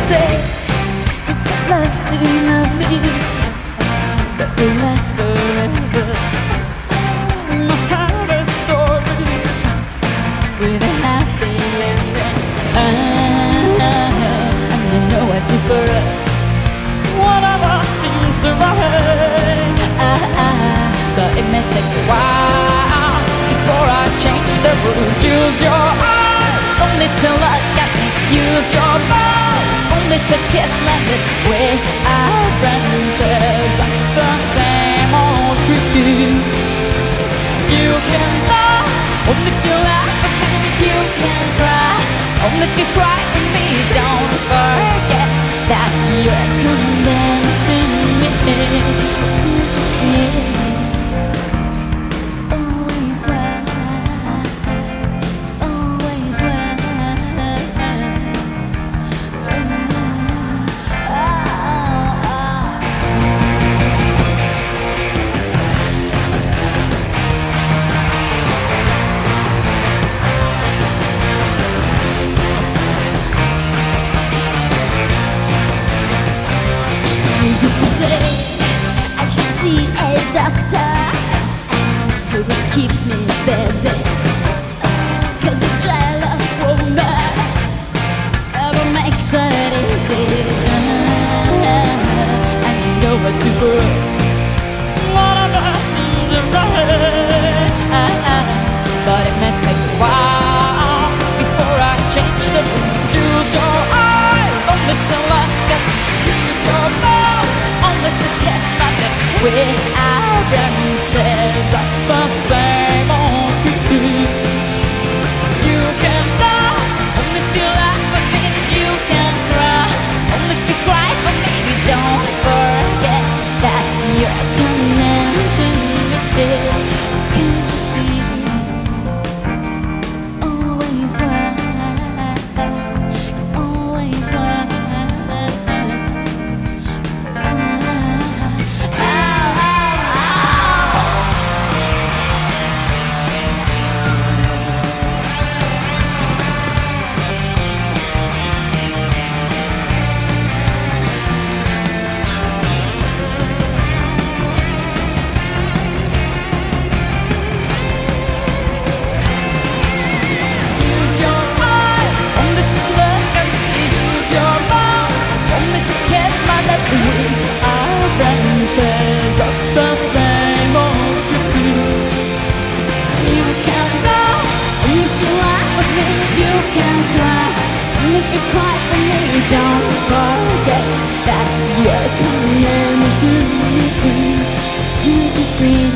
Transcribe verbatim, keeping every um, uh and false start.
say you've got love to love me that will last forever. We must have a story with a happy ending. Ah, and you know I do for us one of us seems to right. Ah, ah, but it may take a while before I change the rules. Use your eyes only to look at me. Use your mouth only to kiss my lips. We are branches of the same old tree. You can laugh only if you laugh at me. You can cry only if you cry with me. Don't forget that you're coming to me. Could you see? Just to say, I should see a doctor who would keep me busy, 'cause a jealous woman never makes it easy. And you know what to do. One of us seems right, but it may take a while before I change the rules. Use your eyes only to look at me. Use your mouth only to kiss my lips. We are branches of the same old tree. You can laugh only if you laugh at me. You can cry only if you cry for me. Don't forget that you're coming to me. Can't you see? Always right. Always right. We are branches of the same old tree. You can laugh if you laugh at me. You can cry if you cry for me. Don't forget that you're coming to me. Can't you see?